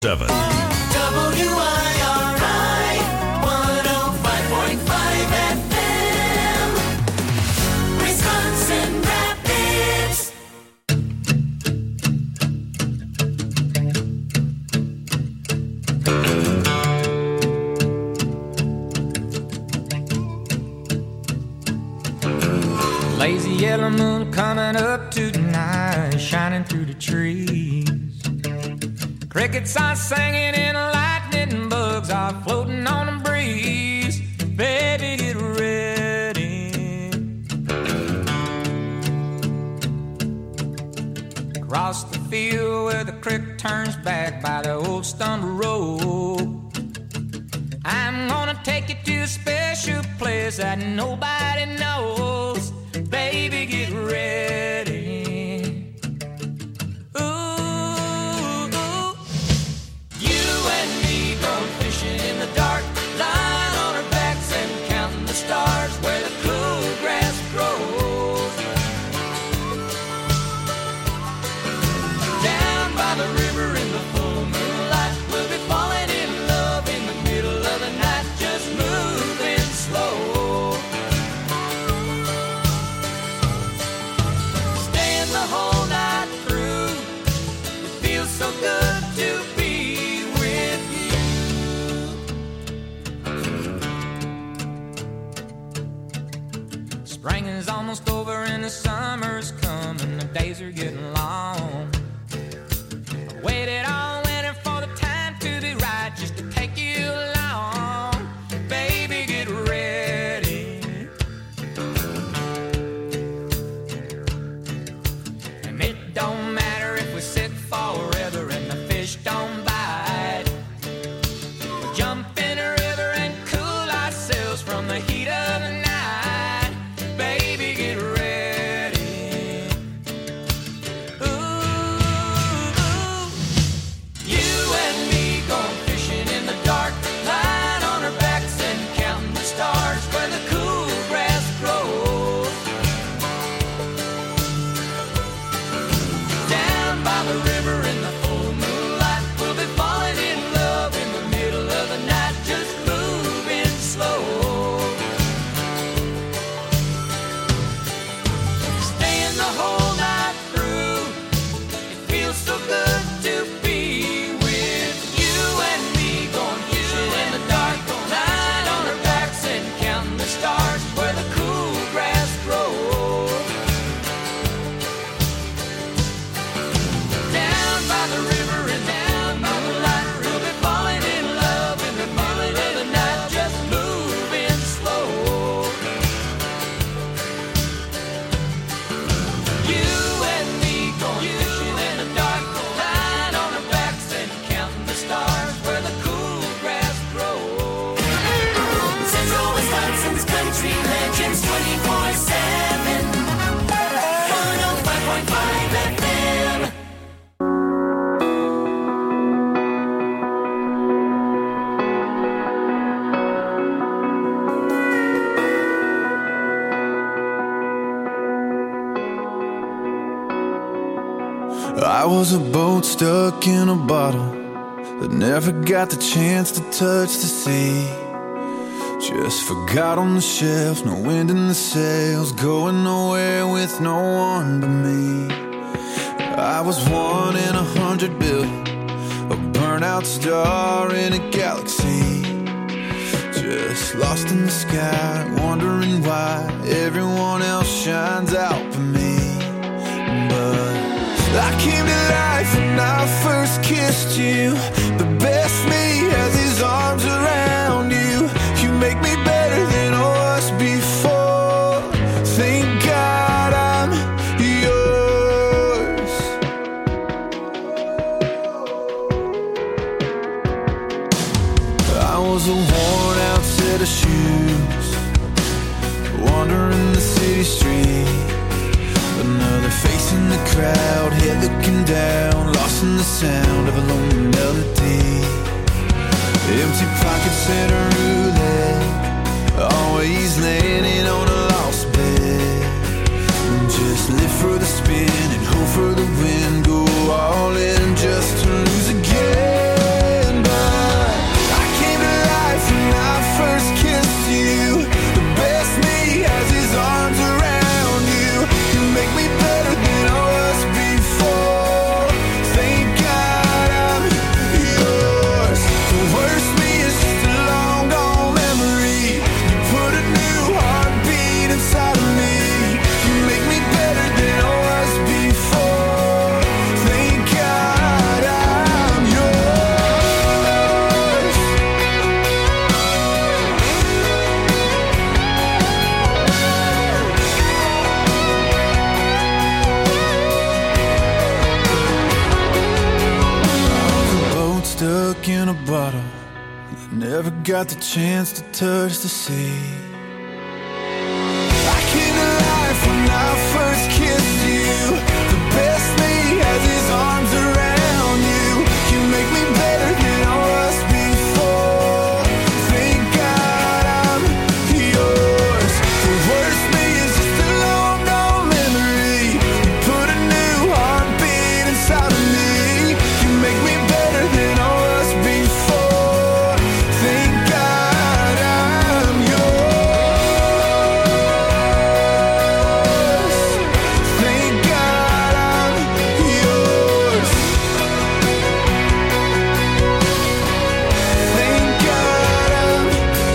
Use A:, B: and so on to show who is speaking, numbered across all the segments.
A: 7.
B: WIRI 105.5 FM, Wisconsin Rapids.
C: Lazy yellow moon coming up tonight, shining through the trees. Crickets are singing and lightning bugs are floating on the breeze. Baby, get ready. Across the field where the creek turns back by the old stumble road, I'm gonna take you to a special place that nobody knows. Baby, get ready. In the dark, lying on our backs and counting the stars where the cool grass grows. Down by the river in the full moonlight, we'll be falling in love in the middle of the night, just moving slow. Staying the whole night through, it feels so good to be. Spring is almost over and the summer's coming. The days are getting long. I waited all winter for the time to be right, just to take you along. Baby, get ready. And it don't matter if we sit forever and the fish don't bite. We'll jump in the river and cool ourselves from the heat of the night. Baby, get ready. Ooh, you and me going fishing in the dark, lying on our backs and counting the stars where the cool grass grows. Down by the river in the full moonlight, we'll be falling in love in the middle of the night, just moving slow. Whole night through, it feels so good to be with you and me, going fishing in the dark, lying on our backs and counting the stars where the cool grass grows. Down by the river and down by the light, we'll be falling in love in the middle of the night, just moving slow. Country Legends 24/7 105.5 FM.
D: I was a boat stuck in a bottle that never got the chance to touch the sea. Just forgot on the shelf, no wind in the sails, going nowhere with no one but me. I was 1 in 100 billion, a burnout star in a galaxy. Just lost in the sky, wondering why everyone else shines out for me. But I came to life when I first kissed you. The best me has his arms around you. You make me better than I was before. Thank God I'm yours. I was a worn out set of shoes, wandering the city street. Another face in the crowd, head looking down, lost in the sound of a lonely melody. Empty pockets and a roulette, always landing on a lost bed. Just live for the spin and hope for the win, go all in just to lose again. stuck in a bottle that never got the chance to touch the sea. I came to life when I first kissed you. The best me has his arms around you. You make me better than I was before. Thank God I'm yours. The worst me is just a long gone memory. You put a new heartbeat inside of me. You make me better than I was before. Thank God I'm yours. Thank God I'm yours. Thank God I'm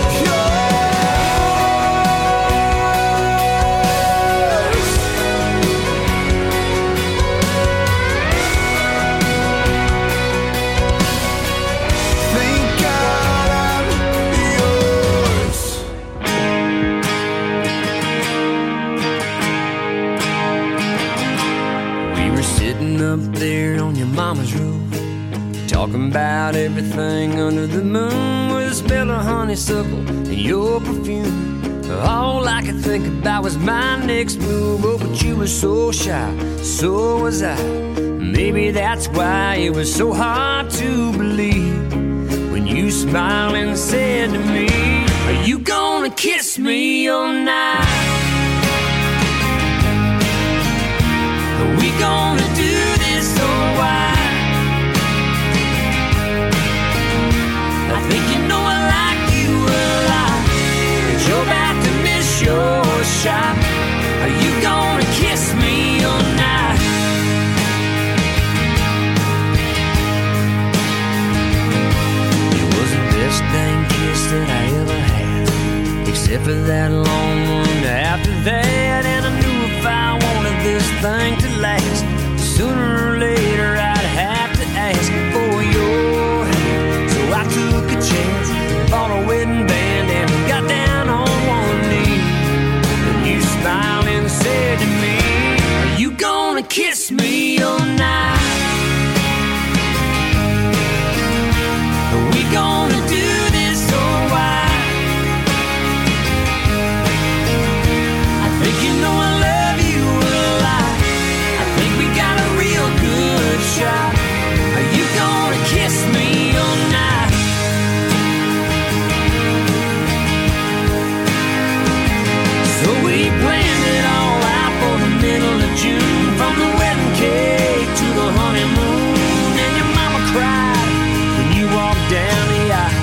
D: Thank God I'm yours.
A: We were sitting up there on your mama's roof, talking about everything under the moon, with the smell of honeysuckle and your perfume. All I could think about was my next move. Oh, but you were so shy, so was I. Maybe that's why it was so hard to believe when you smiled and said to me, "Are you gonna kiss me all night? Are we gonna do this so wide? I think you know I like you a lot, but you're about to miss your shot. Are you gonna kiss me all night?" It was the best dang kiss that I ever had, except for that long one after that. And I knew if I wanted this thing to last, sooner or later I'd have to ask for your hand. So I took a chance, bought a wedding band, and got down on one knee. And you smiled and said to me, "Are you gonna kiss me all night? Are we gonna do this so wide? I think you know I love you a lot. I think we got a real good shot. Are you gonna kiss me all night?" So we planned it all out for the middle of June, from the wedding cake to the honeymoon. And your mama cried when you walked down the aisle.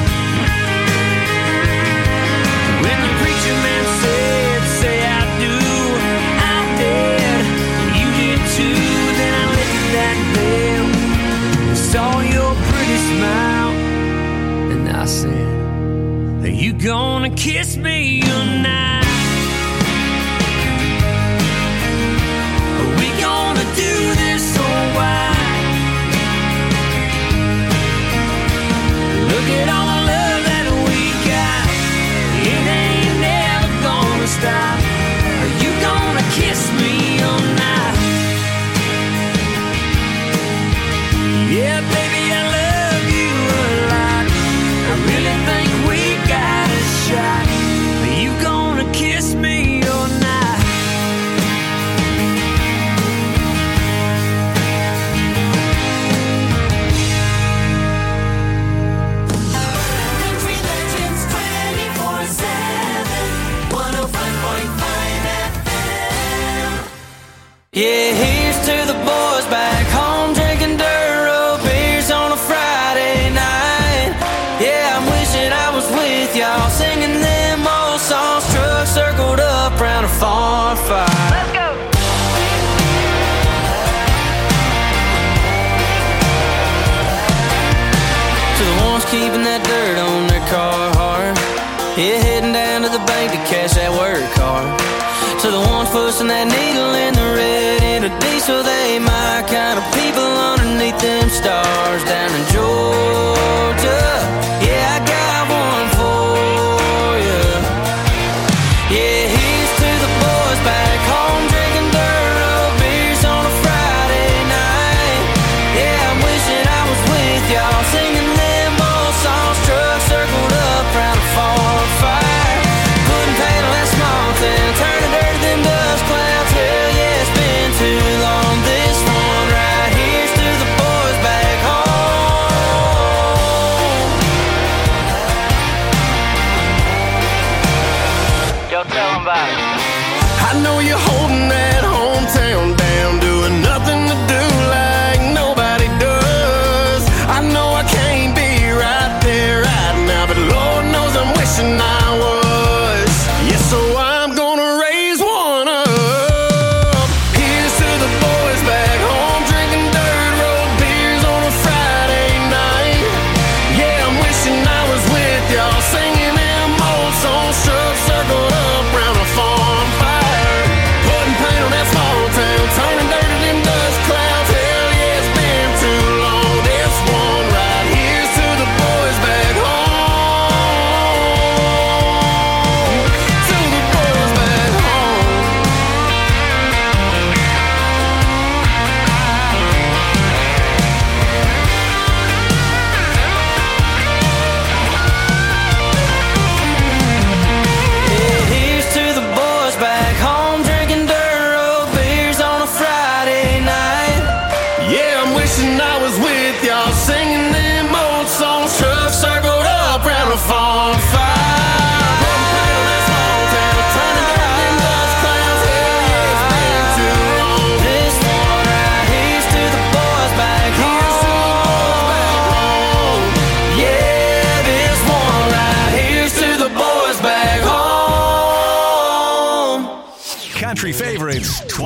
A: When the preacher man said, "Say I do," I did. You did too. Then I lifted that veil, saw your pretty smile, and I said, "Are you gonna kiss me all night? Are we gonna do this so wide? Look at all the love that we got. It ain't never gonna stop. Are you gonna kiss me all night?" Yeah, baby, I love you a lot. I really think we got a shot. Are you gonna kiss me all night?
B: Country Legends 24/7, 105.5 FM.
A: Yeah, here's to the boys back home drinking Duro beers on a Friday night. Yeah, I'm wishing I was with y'all singing them old songs, trucks circled up round a farm fire. Let's go. To the ones keeping that dirt on their car hard, yeah, heading down to the bank to cash that work card. To the ones pushing that needle in the red into diesel, they my kind of people underneath them stars down in Georgia. Yeah, I got one for you. Yeah, here's to the boys back home drinking Duro beers on a Friday night. Yeah, I'm wishing I was with y'all singing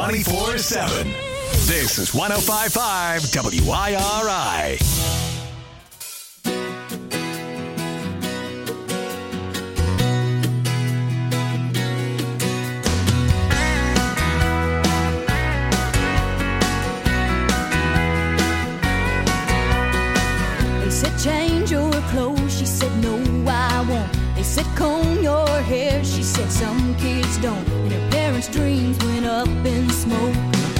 E: 24/7. This is 105.5 WIRI.
F: They said change your clothes, she said no I won't. They said comb your hair, she said some kids don't. And her parents' dreams went up in smoke.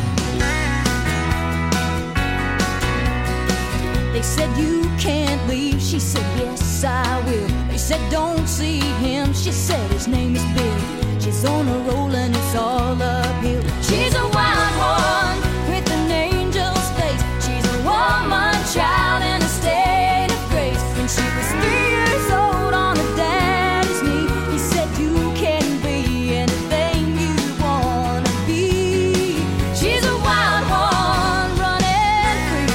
F: They said you can't leave, she said yes I will. They said don't see him, she said his name is Bill. She's on a roll and it's all uphill. She's a wild one with an angel's face. She's a woman child in a state of grace. When she was 3 years old on her daddy's knee, he said you can be anything you wanna be. She's a wild one running free.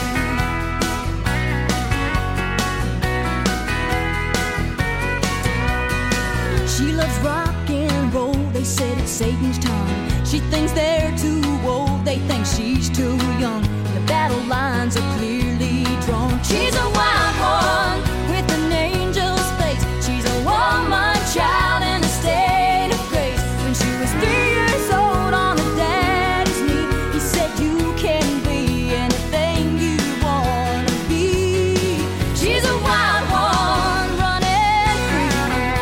F: She loves rock and roll, they said it's Satan's tongue. She thinks they're too old, they think she's too young. The battle lines are clearly drawn. She's a wild one with an angel's face. She's a woman child in a state of grace. When she was 3 years old on her daddy's knee, he said you can be anything you wanna be. She's a wild one running free.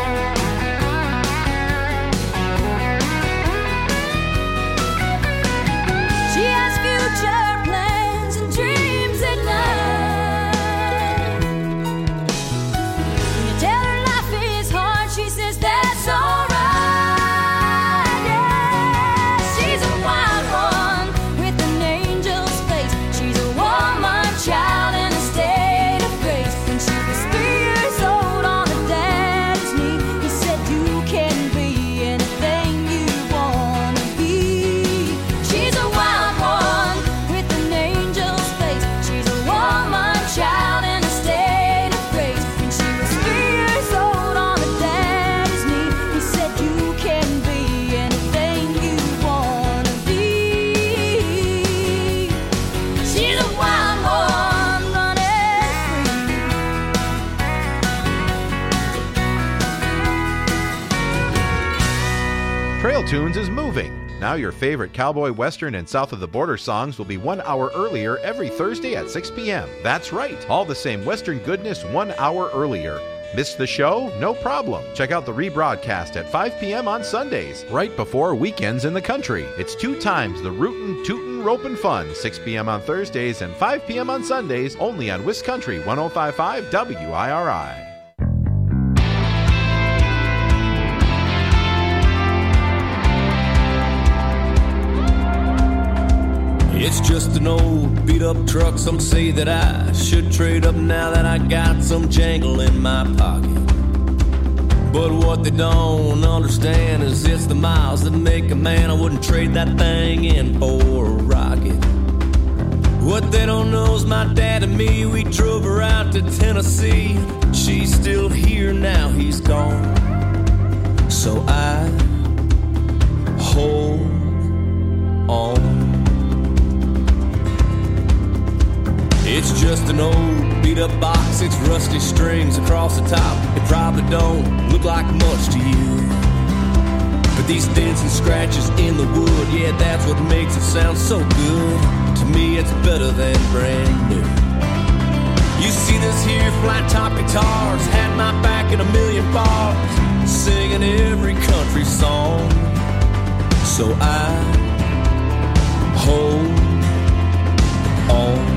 F: She has future plans and dreams at night. When you tell her life is hard, she says that's alright. Yeah, she's a wild one with an angel's face. She's a woman child in a state of grace. When she was 3 years old on her daddy's knee, he said you can be anything you wanna be. She's a wild one with an angel's face. She's a woman child in a state of grace. When she was 3 years old on her daddy's knee, he said you can be anything you wanna be. She's a wild one running free.
G: Trail Tunes is moving. Now your favorite cowboy, western, and south of the border songs will be 1 hour earlier every Thursday at 6 p.m. That's right, all the same western goodness 1 hour earlier. Missed the show? No problem. Check out the rebroadcast at 5 p.m. on Sundays, right before weekends in the country. It's 2 times the rootin', tootin', ropin' fun, 6 p.m. on Thursdays and 5 p.m. on Sundays, only on Wiscountry 105.5 WIRI.
H: It's just an old beat-up truck. Some say that I should trade up now that I got some jangle in my pocket. But what they don't understand is it's the miles that make a man. I wouldn't trade that thing in for a rocket. What they don't know is my dad and me, we drove her out to Tennessee. She's still here now, he's gone. So I hold on. It's just an old beat-up box, 6 rusty strings across the top. It probably don't look like much to you, but these dents and scratches in the wood, yeah, that's what makes it sound so good. To me, it's better than brand new. You see this here flat-top guitars had my back in a million bars, singing every country song. So I hold on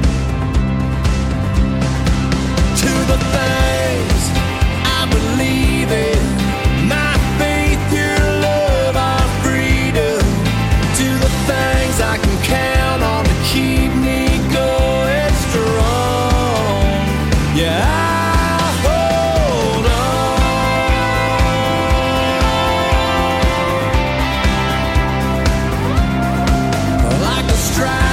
H: to the things I believe in, my faith, your love, our freedom, to the things I can count on to keep me going strong. Yeah, I hold on like a strike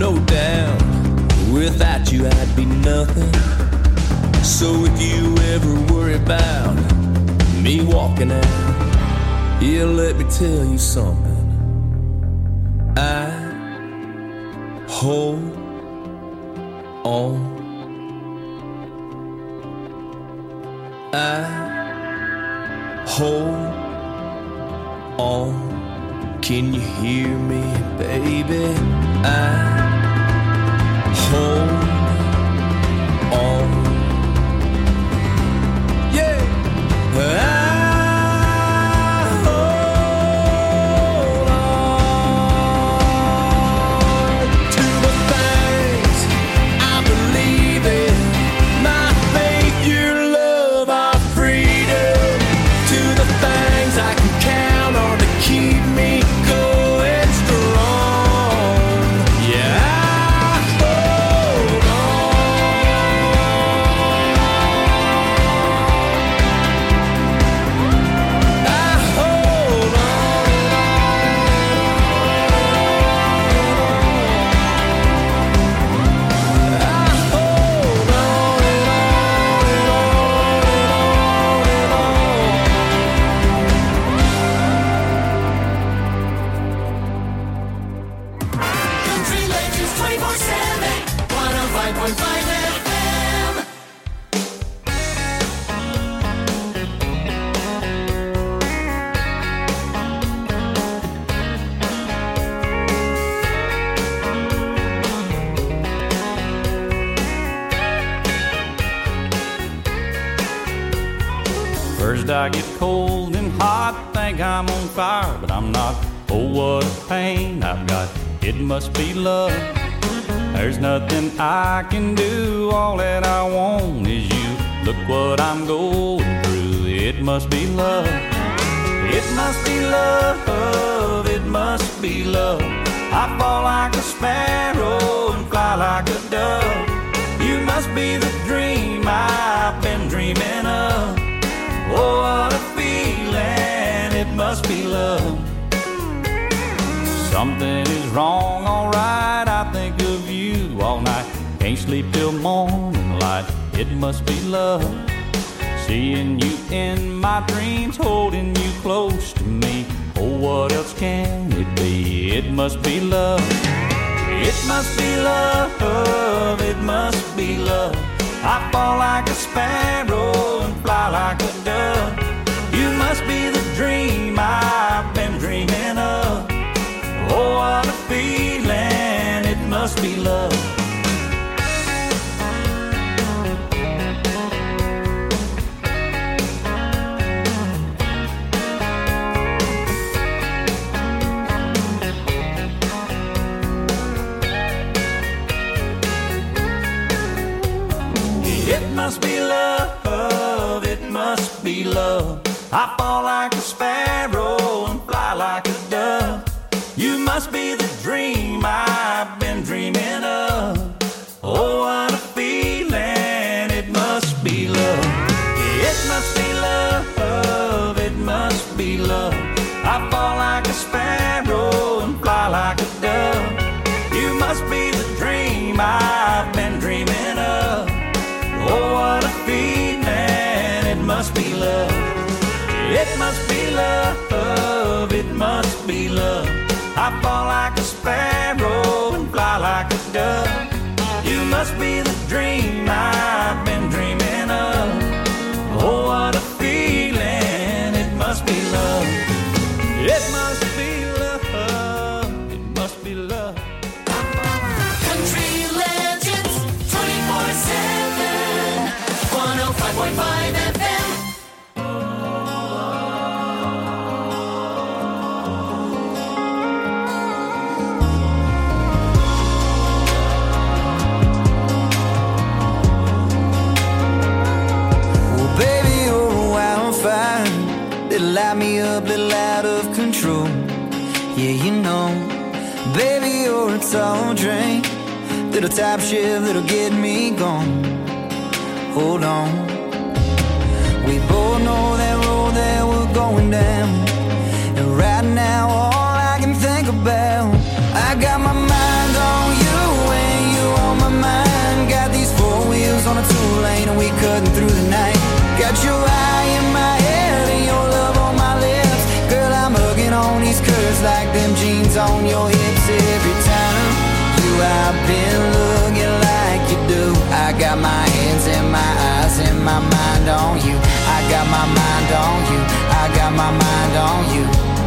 H: no doubt. Without you, I'd be nothing. So if you ever worry about me walking out, yeah, let me tell you something. I hold on. I hold on. Can you hear me, baby? I hold on. Yeah.
B: Country Legends 24/7, 105.5 FM.
I: First I get cold and hot, think I'm on fire, but I'm not. Oh, what a pain I've got, it must be love. There's nothing I can do, all that I want is you. Look what I'm going through, it must be love. It must be love, it must be love. I fall like a sparrow and fly like a dove. You must be the dream I've been dreaming of. Oh, what a feeling, it must be love. Something is wrong, alright, I think of you all night. Can't sleep till morning light, it must be love. Seeing you in my dreams, holding you close to me. Oh, what else can it be? It must be love. It must be love, it must be love. I fall like a sparrow and fly like a dove. You must be the dream I've been dreaming of. Oh, what a feeling, it must be love. It must be love, it must be love. I fall like a sparrow and fly like a dove. You must be the dream I've been dreaming of. Oh, what a feeling, it must be love. It must be love, it must be love. I fall like a sparrow and fly like a dove. You must be the dream I've been dreaming of. Oh, what a feeling, it must be love. It must be love, it must be love. I fall like a sparrow and fly like a dove. You must be the dream I've been dreaming of. Oh, what a feeling, it must be love. It must be love, it must be love.
B: Country Legends 24/7, 105.5 FM.
J: Light me up, little out of control. Yeah, you know, baby, you're a tall drink, little top shift that'll get me gone. Hold on, we both know that road that we're going down, and right now all I can think about, I got my mind on you cutting through the night. Got your eye in my head and your love on my lips. Girl, I'm hugging on these curves like them jeans on your hips. Every time you I've been looking like you do. I got my hands and my eyes and my mind on you. I got my mind on you. I got my mind on you.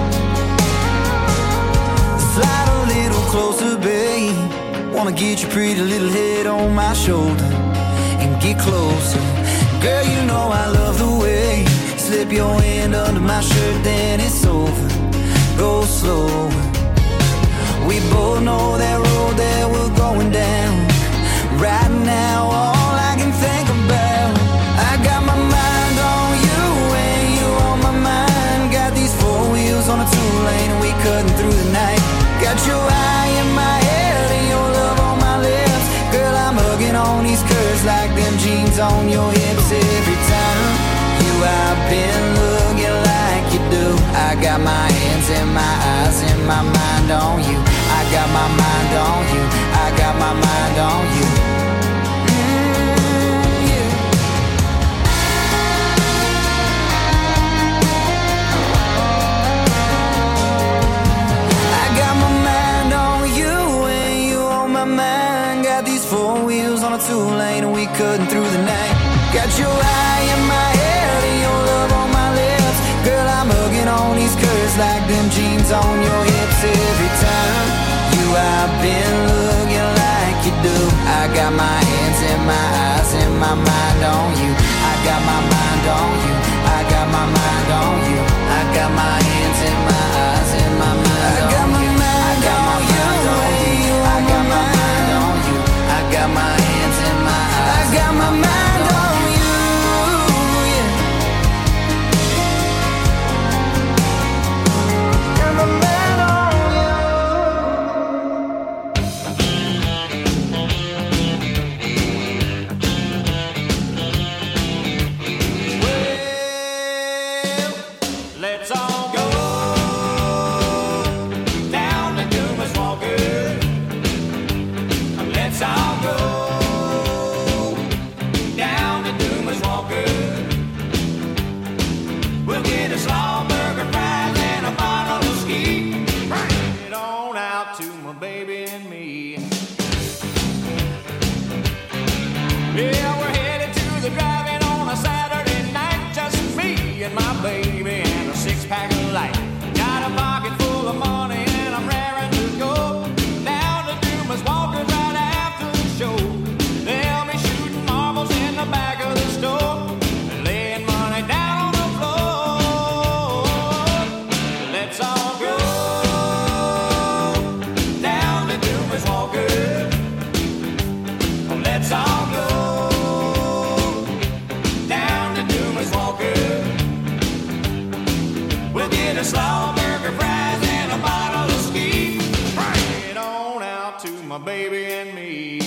J: Slide a little closer, babe. Wanna get your pretty little head on my shoulder and get closer. Girl, you know I love the way you slip your hand under my shirt, then it's over. Go slow. We both know that road that we're going down. Right now, all I can think about, I got my mind on you and you on my mind. Got these four wheels on a two-lane and we cutting through the night. Got your eye in my head and your love on my lips. Girl, I'm hugging on these curves like them jeans on your hips. Every time you I've been looking like you do. I got my hands and my eyes and my mind on you. I got my mind on you. I got my mind on you. Yeah. I got my mind on you and you on my mind. Got these four wheels on a two-lane and we cutting through the night. Got your eye in my head and your love on my lips. Girl, I'm hugging on these curves like them jeans on your hips. Every time you I've been looking like you do. I got my hands and my eyes and my mind on you. I got my mind on you. I got my mind on you. I got my hands and my eyes and my mind on you. I got my mind on you. I got my mind on you. I got my hands and my eyes. I got my mind on you. Yeah. Got my mind on you.
I: Let's all go down to Dumas Walker. Let's all go down to Dumas Walker. We'll get a slaw burger, fries, and a bottle of ski. Bring it on out to my baby and me. Yeah, we're headed to the drive-in on a Saturday night. Just me and my baby and a six-pack of light. Got a pocket full of money and I'm raring to go down to Dumas Walker right after the show. They'll be shooting marbles in the back of the store and laying money down on the floor. Let's all go down to Dumas Walker. Let's all go down to Dumas Walker. We'll get a slaw burger, fries, and a bottle of ski. Bring it on out to my baby and me.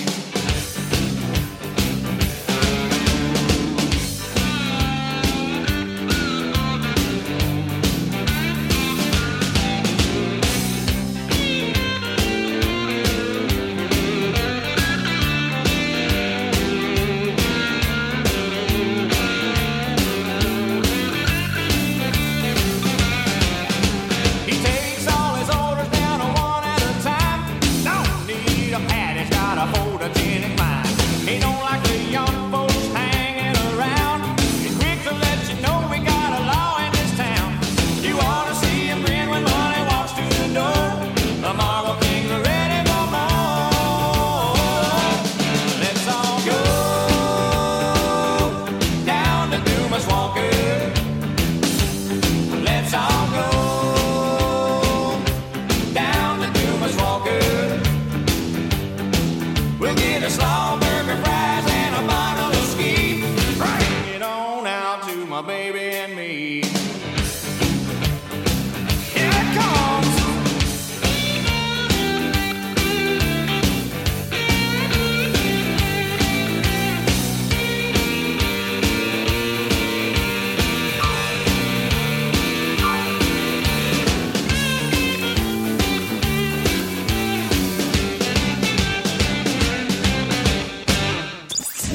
I: He takes all his orders down one at a time. Don't need a pad, he's got a photogenic mind. He don't like the young folks hanging around. He's quick to let you know we got a law in this town. You ought to see him grin when money walks through the door. The Marble Kings are ready for more. Let's all go down to Dumas Walker. Let's all go down to Dumas Walker. We'll get a slaw burger, fries, and a bottle of ski. Bring it on out to my baby and me. Here it comes.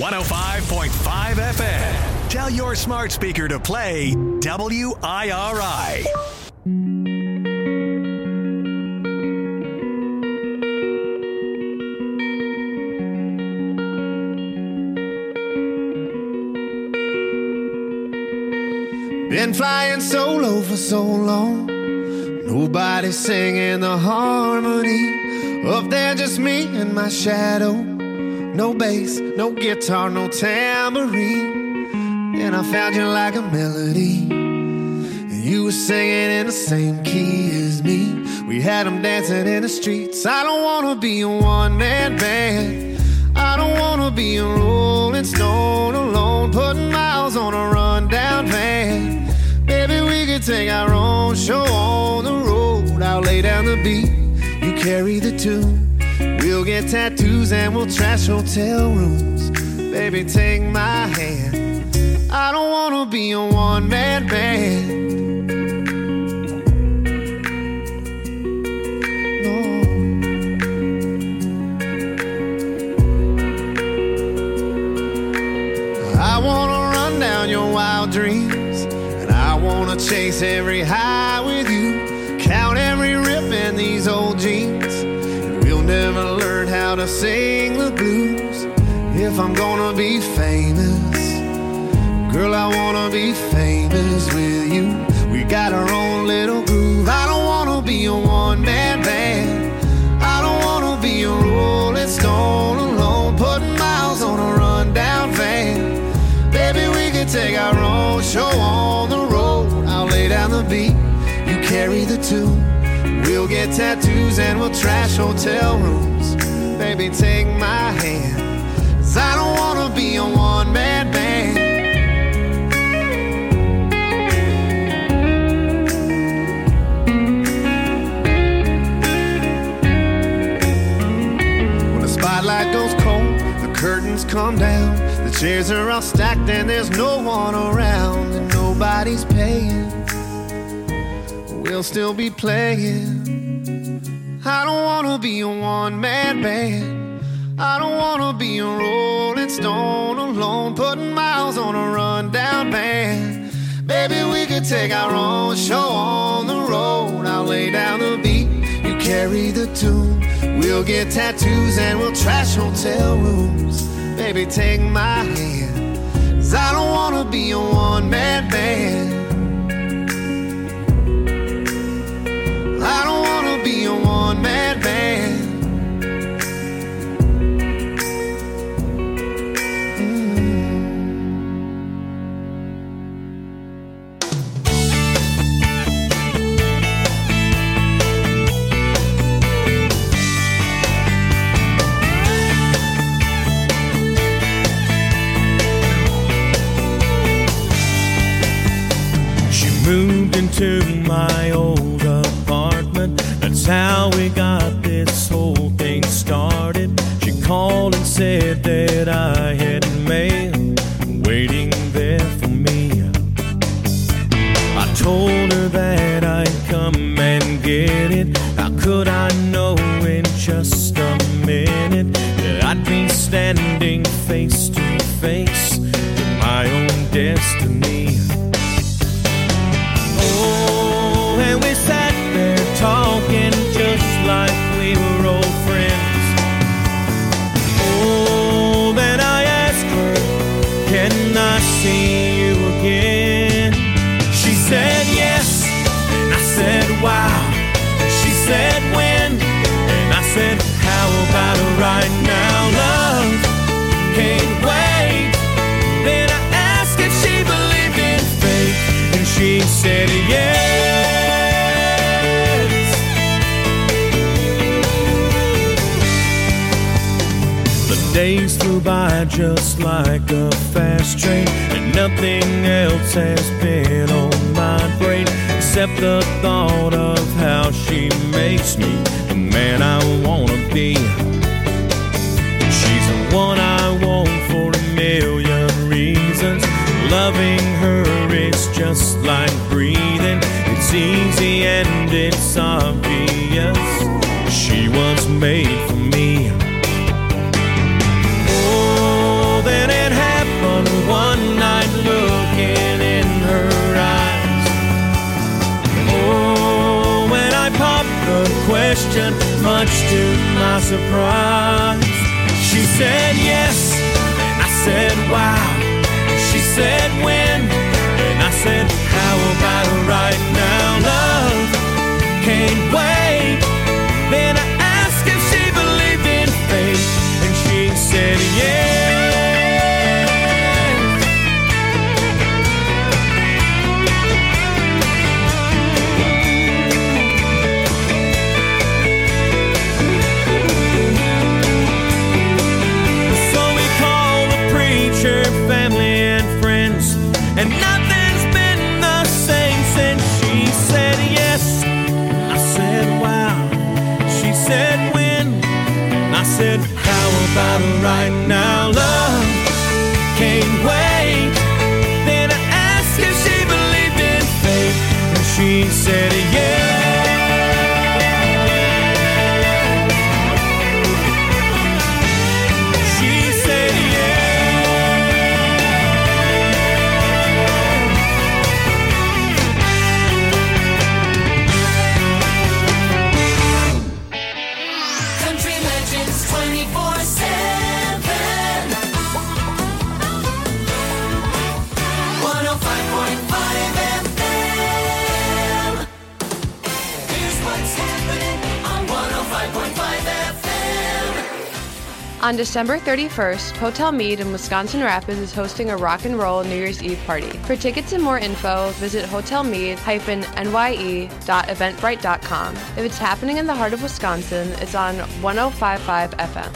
E: 105.5 FM. Tell your smart speaker to play WIRI.
K: Been flying solo for so long, nobody singing the harmony. Up there just me and my shadow. No bass, no guitar, no tambourine. And I found you like a melody, and you were singing in the same key as me. We had them dancing in the streets. I don't wanna be a one-man band. I don't wanna be a rolling stone alone, putting miles on a rundown van. Baby, we could take our own show on the road. I'll lay down the beat, you carry the tune. We'll get tattoos and we'll trash hotel rooms. Baby, take my hand. I don't wanna be a one-man band. I wanna run down your wild dreams, and I wanna chase every high with you. Count every rip in these old jeans, and we'll never learn how to sing the blues. If I'm gonna be famous, girl, I wanna be famous with you. We got our own little groove. I don't wanna be a one-man band. I don't wanna be a rolling stone alone, putting miles on a rundown van. Baby, we can take our own show on the road. I'll lay down the beat, you carry the tune. We'll get tattoos and we'll trash hotel rooms. Baby, take my hand, 'cause I don't wanna be a one-man band. When the spotlight goes cold, the curtains come down. The chairs are all stacked and there's no one around, and nobody's paying. We'll still be playing. I don't wanna be a one-man band. I don't wanna be a rolling stone alone, putting miles on a rundown van. Baby, we could take our own show on the road. I'll lay down the beat, you carry the tune. We'll get tattoos and we'll trash hotel rooms. Baby, take my hand, 'cause I don't wanna be a one-man band. I don't wanna be a one-man band.
L: Moved into my old apartment. That's how we got this whole thing started. She called and said that I had mail waiting there for me. I told her that I'd come and get it. How could I know in just a minute that I'd be standing face to face with my own destiny? Oh, and we sat there talking just like we were old friends. Oh, then I asked her, can I see you again? She said yes, and I said wow. She said when, and I said how about right now? Love can't wait. Then I asked if she believed in fate, and she said yes. The days flew by just like a fast train, and nothing else has been on my brain except the thought of how she makes me the man I wanna be. She's the one I want for a million reasons. Loving her is just like breathing. It's easy and it's obvious. She was made for me. Oh, then said yes, and I said wow. She said when, and I said how about right now? Love can't wait. Then I asked if she believed in fate, and she said yes. Family and friends, and nothing's been the same since she said yes. I said wow. She said when. I said how about right now? Love can't wait. Then I asked if she believed in fate, and she said yes.
M: On December 31st, Hotel Mead in Wisconsin Rapids is hosting a rock and roll New Year's Eve party. For tickets and more info, visit hotelmead-nye.eventbrite.com. If it's happening in the heart of Wisconsin, it's on 105.5 FM.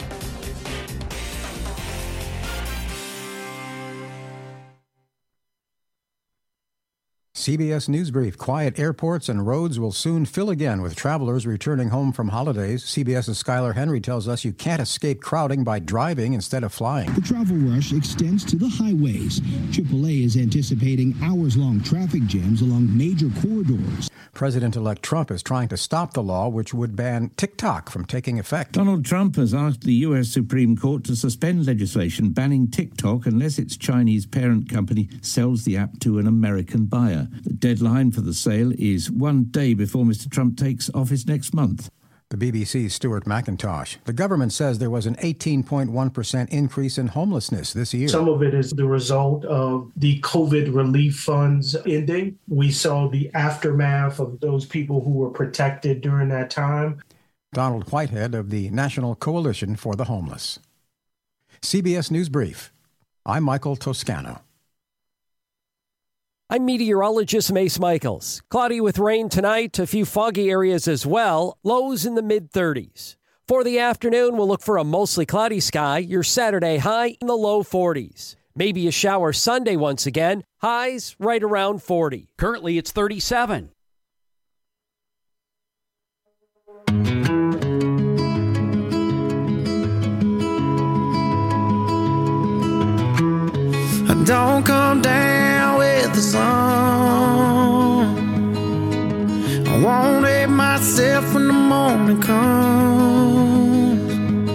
N: CBS News Brief. Quiet airports and roads will soon fill again with travelers returning home from holidays. CBS's Skylar Henry tells us you can't escape crowding by driving instead of flying.
O: The travel rush extends to the highways. AAA is anticipating hours-long traffic jams along major corridors.
N: President-elect Trump is trying to stop the law which would ban TikTok from taking effect.
P: Donald Trump has asked the U.S. Supreme Court to suspend legislation banning TikTok unless its Chinese parent company sells the app to an American buyer. The deadline for the sale is one day before Mr. Trump takes office next month.
N: The BBC's Stuart McIntosh. The government says there was an 18.1% increase in homelessness this year.
Q: Some of it is the result of the COVID relief funds ending. We saw the aftermath of those people who were protected during that time.
N: Donald Whitehead of the National Coalition for the Homeless. CBS News Brief. I'm Michael Toscano.
R: I'm meteorologist Mace Michaels. Cloudy with rain tonight, a few foggy areas as well, lows in the mid-30s. For the afternoon, we'll look for a mostly cloudy sky, your Saturday high in the low 40s. Maybe a shower Sunday once again, highs right around 40.
S: Currently, it's 37.
K: Don't come down with the sun. I won't hate myself when the morning comes.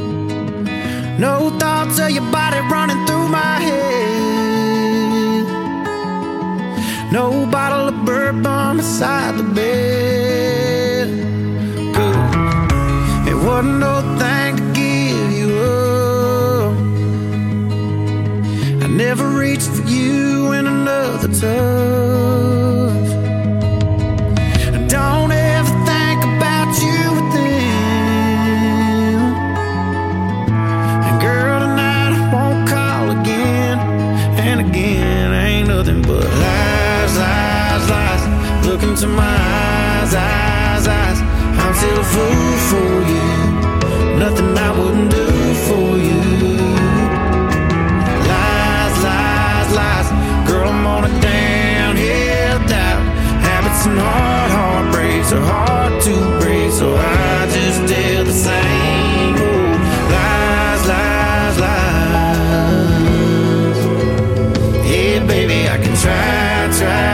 K: No thoughts of your body running through my head. No bottle of bourbon beside the bed. Good. It wasn't no thing to give you up. I never reached for you in another tough. Don't ever think about you with them. And girl, tonight I won't call again. And again, ain't nothing but lies, lies, lies. Look into my eyes, eyes, eyes. I'm still a fool for you. Nothing I wouldn't do for you. Girl, I'm on a downhill dive. Habits and heartbreaks are hard to break, so I just tell the same old lies, lies, lies. Yeah, baby, I can try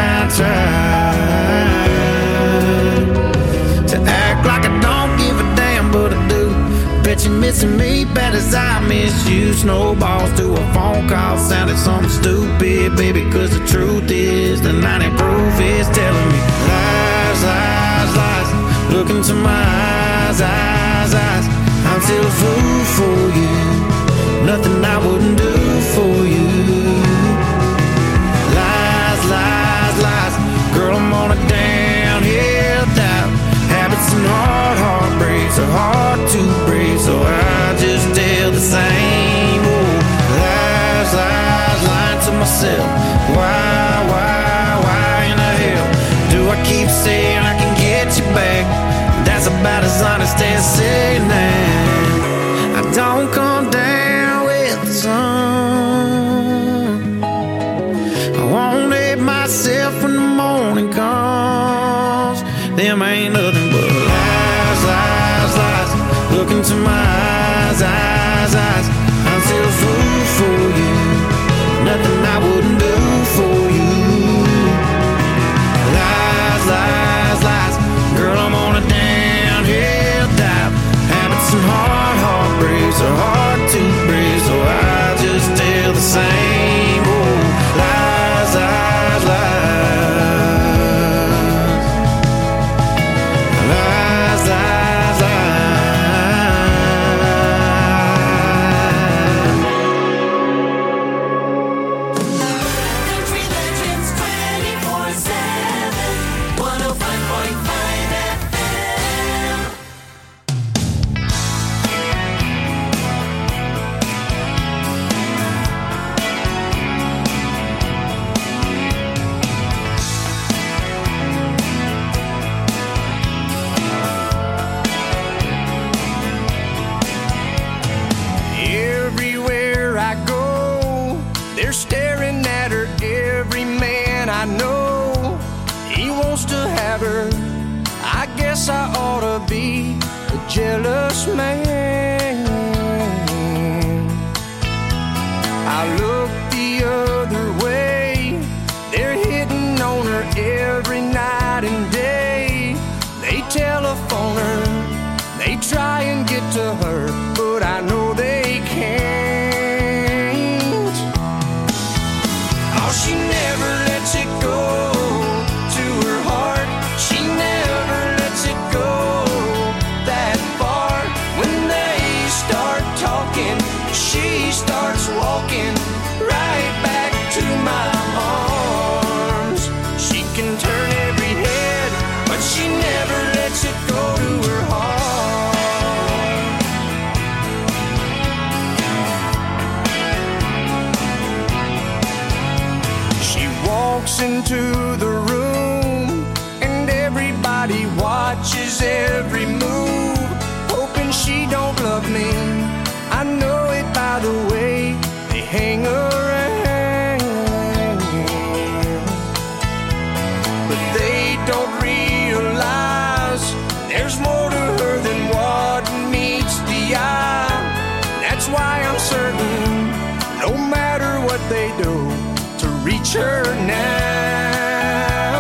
K: to act like I don't give a damn, but I do. Bet you're missing me bad as I miss you. Snowballs to a phone call sounded something stupid, baby, cause the truth is the 90 proof is telling me lies, lies, lies. Look into my eyes, eyes, eyes. I'm still a fool for you.
J: just as sailing. I don't come down with the sun. I won't let myself when the morning comes. Them ain't nothing but lies, lies, lies. Look into my eyes, eyes, eyes. I'm still a fool for you. Nothing I wouldn't do for you. Lies, lies, lies. Girl, I'm on a downhill dive. Habits and heartbreaks are hard to break, so I just tell the same old lies, lies, lies. Lies, lies,
B: Country Legends 24/7, 105.5 FM.
C: Everywhere I go, they're staring at her. Every man I know, he wants to have her. I guess I ought to be a jealous man. I look the other way, they're hitting on her every night and day. They telephone her, they try and get to her, but I know they can't. Oh, she never lets it go to her heart. She never lets it go that far. When they start talking, she starts walking right back to my arms. She can turn every head, but she never lets it go to her heart. She walks into the room and everybody watches every move, hoping she don't love me. I know it by the way they hang around, but they don't realize there's more to her than what meets the eye. That's why I'm certain, no matter what they do, to reach her now.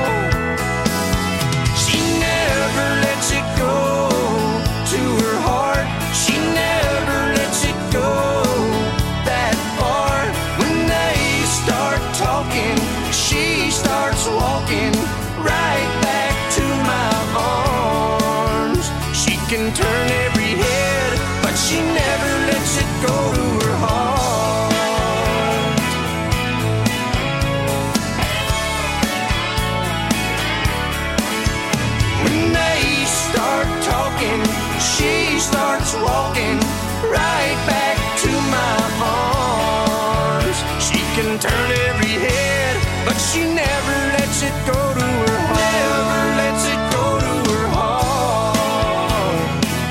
C: She never lets it go to her heart. She never lets it go that far. When they start talking, she starts walking right back to my arms. She can turn every head, but she never lets it go to her heart. When they start talking, she starts walking right back to my arms. She can turn every head, but she never lets it go to her heart. Never lets it go to her heart.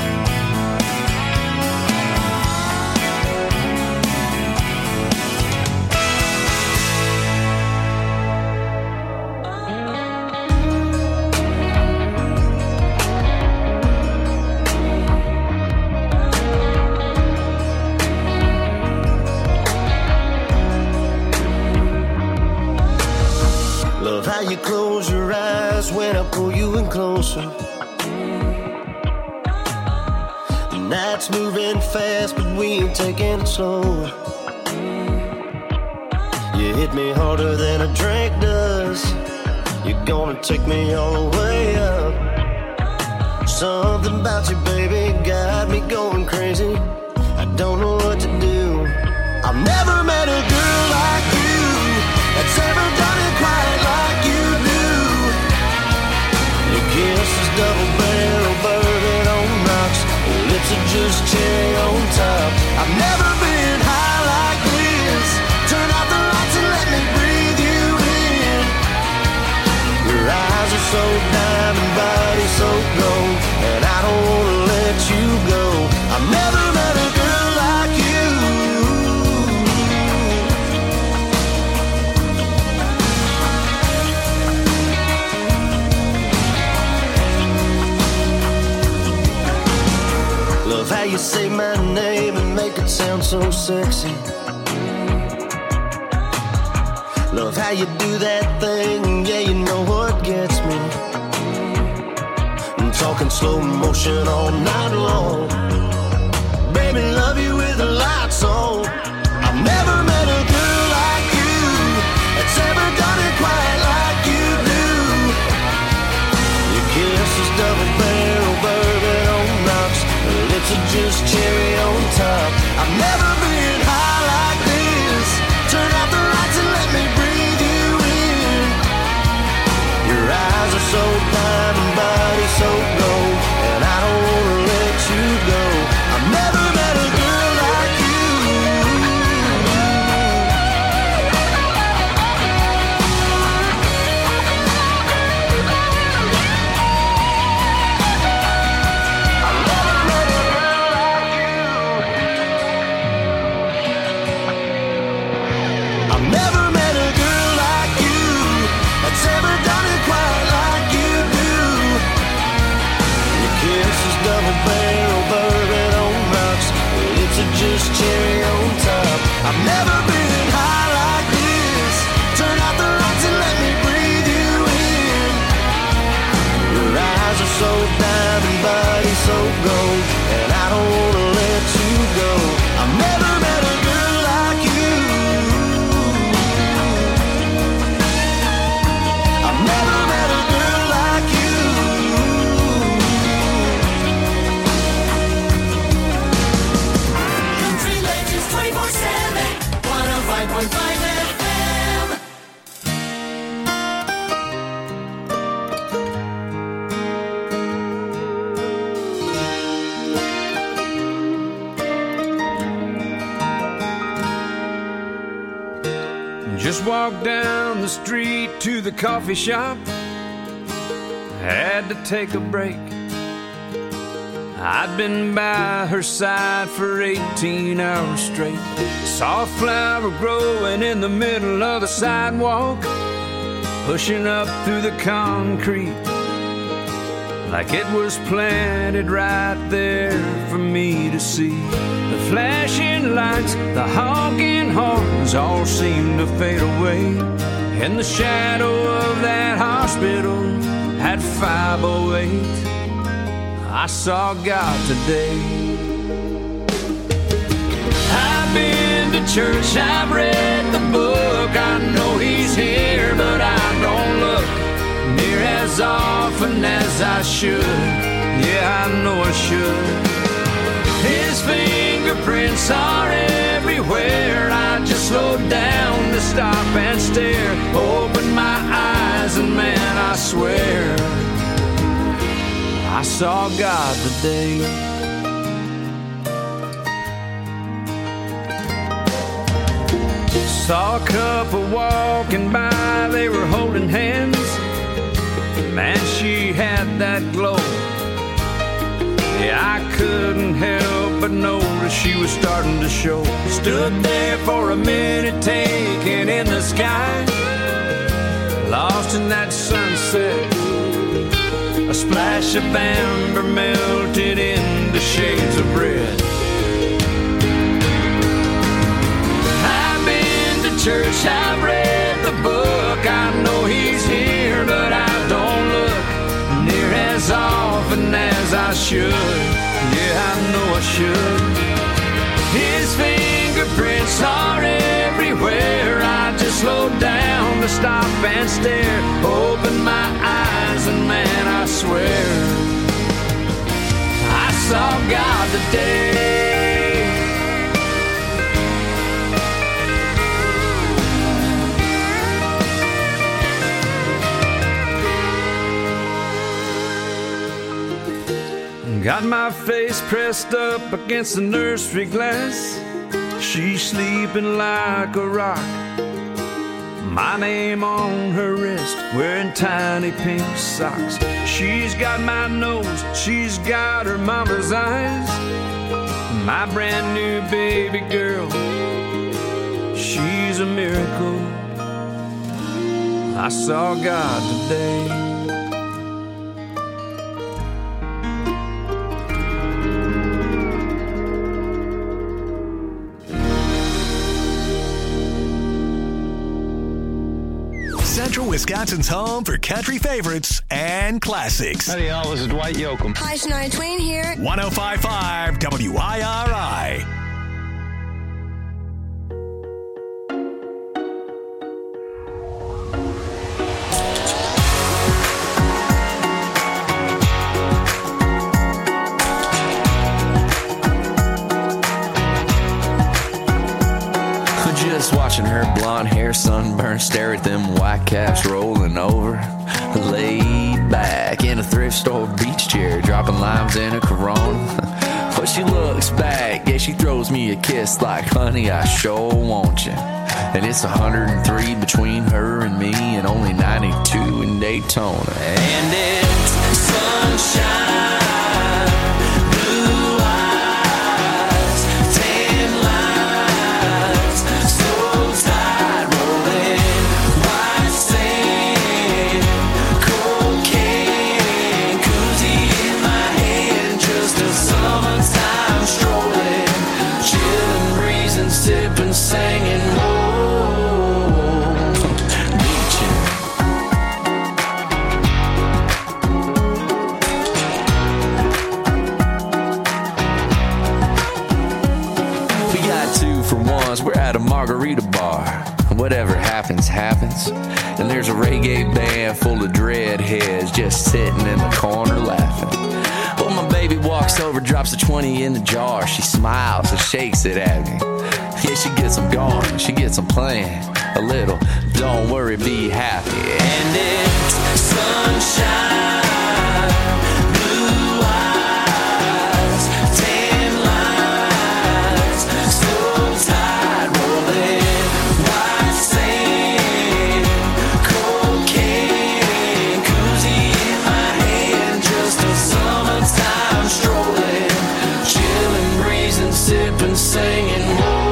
J: Love how you close your eyes when I pull you in closer. The night's moving fast, but we ain't taking it slow. You hit me harder than a drink does. You're gonna take me all the way up. Something about you, baby, got me going crazy. I don't know what to do. I've never met a girl like you that's ever done it quite like you do. Your kiss is double barrel bourbon on rocks. Your lips are just cherry on top. I've never been high like this. Turn out the lights and let me breathe you in. Your eyes are so diamond, body so gold, and I don't wanna
S: say my name and make it sound so sexy. Love how you do that thing, yeah, you know what gets me. I'm talking slow motion all night long. Baby, love you with the lights on. I've never met a girl like you that's ever done it quite like you do. Your kiss is double barrel bourbon on rocks, her lips are just cherry on top. I've never been high like this. Turn out the lights and let me breathe you in. Your eyes are so diamond, body so gold, and I don't wanna let you go. I've never met a girl like you. I've never met a girl like you that's ever done it quite like you do. Your kiss is double barrel bourbon on rocks, your lips are just cherry on top. I've never been high like this. Turn out the lights and let me breathe you in. Your eyes are so diamond, body so gold, and I don't wanna let you go. I've never met a girl like you. I've never met a girl like you.
B: Country Legends 24/7, 105.5 FM.
T: Just walked down the street to the coffee shop. Had to take a break. I'd been by her side for 18 hours straight. Saw a flower growing in the middle of the sidewalk, pushing up through the concrete like it was planted right there for me to see. The flashing lights, the honking horns all seemed to fade away. In the shadow of that hospital at 508, I saw God today. I've been to church, I've read the book, I know He's here, but I don't look near as often as I should. Yeah, I know I should. His fingerprints are everywhere. I just slowed down to stop and stare. Open my eyes and man, I swear I saw God today. Saw a couple walking by, they were holding hands. Man, she had that glow. Yeah, I couldn't help but notice she was starting to show. Stood there for a minute, taking in the sky, lost in that sunset. A splash of amber melted into shades of red. I've been to church, I've read the book, I know He's here, but I don't look near as often as I should. Yeah, I know I should. His fingerprints are everywhere. I just slowed down to stop and stare. Open my eyes and man, I swear I saw God today. Got my face pressed up against the nursery glass. She's sleeping like a rock. My name on her wrist, wearing tiny pink socks. She's got my nose, she's got her mama's eyes. My brand new baby girl, she's a miracle. I saw God today.
E: Central Wisconsin's home for country favorites and classics.
U: Howdy, y'all. This is Dwight Yoakam.
V: Hi, Shania Twain here.
E: 105.5 WIRI.
A: Just watching her blonde hair sunburn, stare at them white caps rolling over. Laid back in a thrift store beach chair, dropping limes in a Corona. But she looks back, yeah, she throws me a kiss like, honey, I sure want you. And it's 103 between her and me, and only 92 in Daytona. And it's sunshine. Sipping, singing, whoa, beaching. We got 2 for 1s, we're at a margarita bar. Whatever happens, happens. And there's a reggae band full of dreadheads just sitting in the corner laughing. Well, my baby walks over, drops a 20 in the jar. She smiles and shakes it at me. Yeah, she gets them going, she gets them playing a little. Don't worry, be happy. And it's sunshine, blue eyes, tan lines, slow tide rolling, white sand, cocaine, koozie in my hand, just a summertime strolling, chilling, breezing, sipping, singing.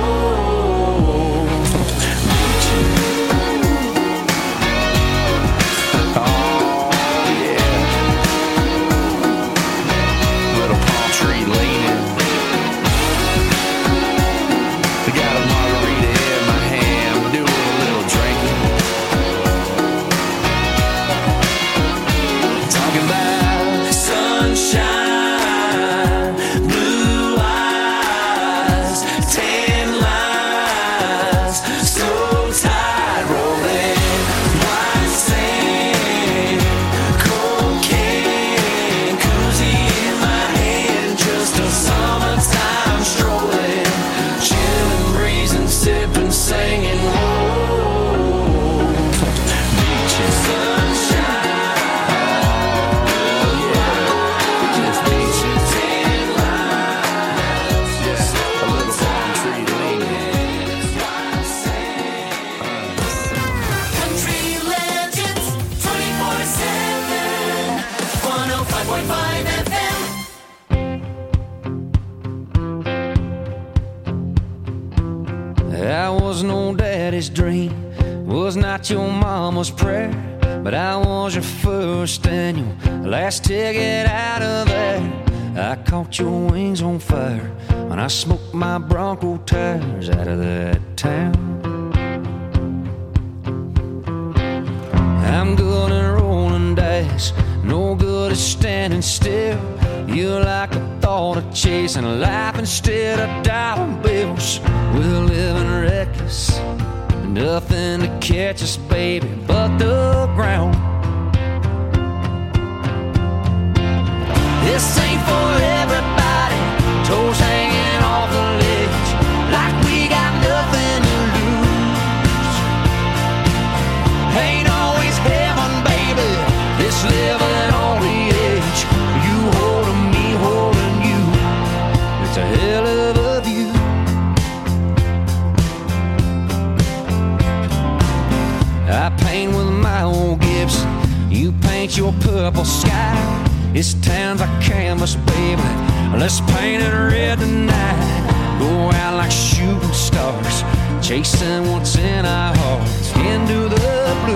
A: Dream was not your mama's prayer, but I was your first and your last ticket out of there. I caught your wings on fire when I smoked my Bronco tires out of that town. I'm good at rolling dice, no good at standing still. You're like the thought of chasing life instead of dollar bills. We're living reckless, nothing to catch us, baby, but the ground. This ain't for everybody, toes hanging off the ledge, like we got nothing to lose. Ain't always heaven, baby, it's living on the edge. You holding me, holding you, it's a hell of a view. I paint with my old Gibson, you paint your purple sky. This town's a canvas, baby, let's paint it red tonight. Go out like shooting stars, chasing what's in our hearts, into the blue.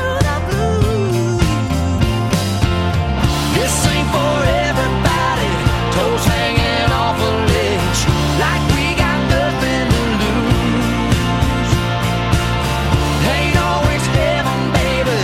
A: This ain't for everybody, toes hanging off a ledge, like we got nothing to lose. Ain't always heaven, baby,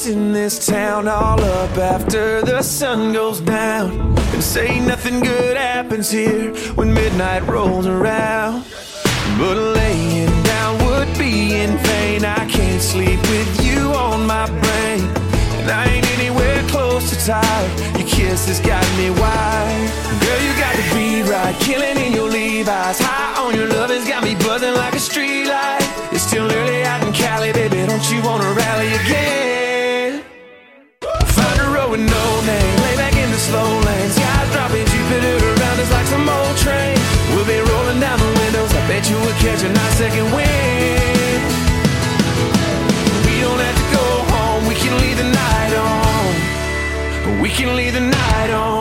U: in this town all up after the sun goes down, and say nothing good happens here when midnight rolls around. But laying down would be in vain. I can't sleep with you on my brain, and I ain't anywhere close to tired. Your kiss has got me wired. Girl, you got the beat right, killing in your Levi's. High on your love has got me buzzing like a street light. It's still early out in Cali, baby, don't you wanna rally again? Find a road with no name, lay back in the slow lane. Skies dropping, Jupiter around us like some old train. We'll be rolling down the windows, I bet you we'll catch a nice second wind. We don't have to go home, we can leave the night on. We can leave the night on.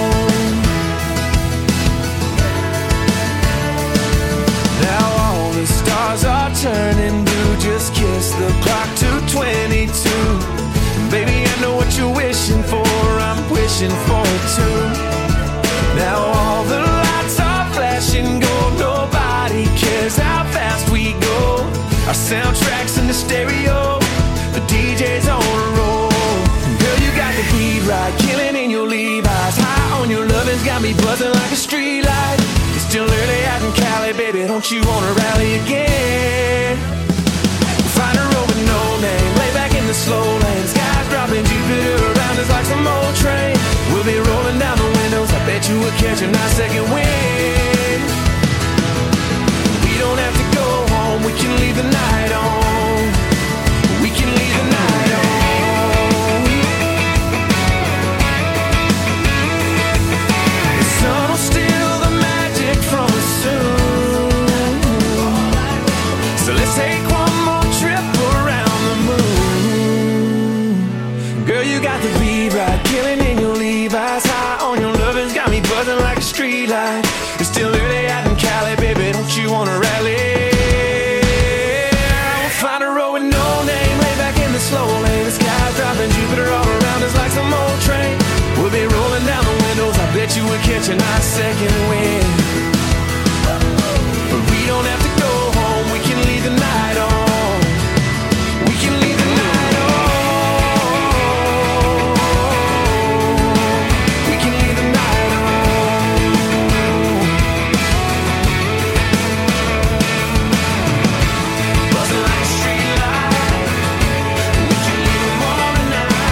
U: Now all the stars are turning blue. Just kiss the clock to 22. Baby, I know what you're wishing for, I'm wishing for it too. Now all the lights are flashing gold. Nobody cares how fast we go. Our soundtrack's in the stereo, the DJ's on a roll. Girl, you got the beat right, killing in your Levi's. High on your lovin's got me buzzing like a street light. It's still early out in Cali, baby, don't you wanna rally again? Find a road with no name, lay back in the slow lane. Skies dropping, Jupiter around us like some old train. We'll be rolling down the windows, I bet you we'll catch a nice second wind. We don't have to go home, we can leave the night on. We can leave the night on. The sun will steal the magic from us soon. So let's take one more trip around the moon. Girl, you got the beat right, killing in your Levi's. High on your lovin's got me buzzing like a street light. It's still early out in Cali, baby, don't you wanna rally? We'll find a road with no name, lay back in the slow lane. The sky's dropping, Jupiter all around us like some old train. We'll be rolling down the windows, I bet you we'll catch a nice second wind. But we don't have to go home, we can leave the night on. We can leave the night on. We can leave the night on. Buzzing like a street light. We can leave the morning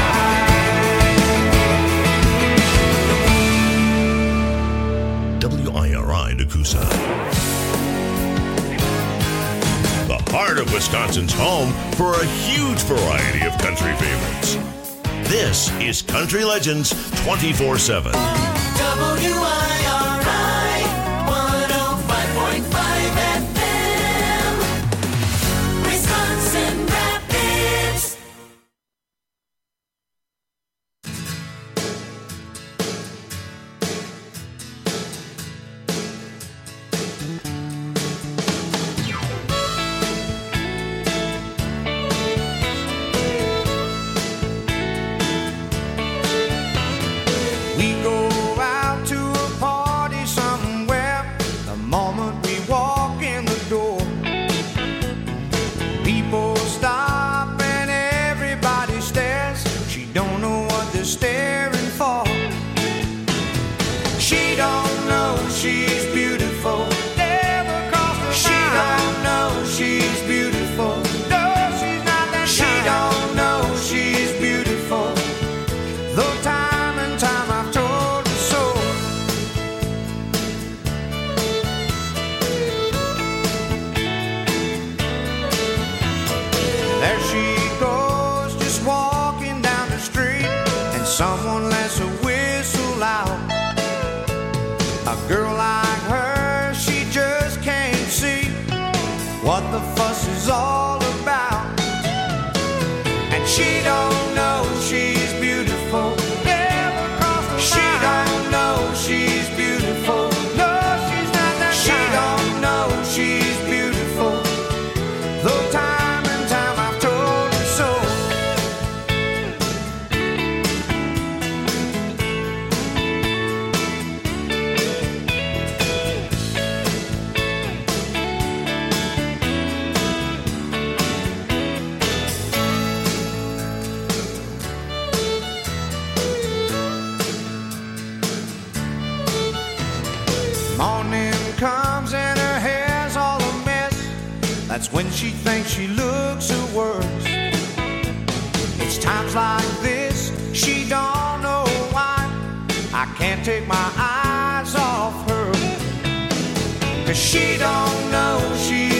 V: WIRI Nakusa. The heart of Wisconsin's home for a huge variety of country favorites. This is Country Legends 24/7.
B: WIRI 105.5 FM, Wisconsin Rapids.
U: We go out to a party somewhere. The moment we walk in the door, people stop and everybody stares. She don't know what they're staring for. She don't know she's beautiful. Never crossed her mind. She don't know she's beautiful. No, she's not that kind. She don't know she's beautiful. Though time and time I've told her so. There she goes, just walking down the street, and someone lets a whistle out. A girl like her, she just can't see what the fuss is all about. And she don't know she's beautiful. Never crossed her mind. She don't know she's beautiful. No, she's not that kind. She don't know she's beautiful. Though time and time I've told her so.
D: That's when she thinks she looks her worst. It's times like this, she don't know why I can't take my eyes off her. 'Cause she don't know she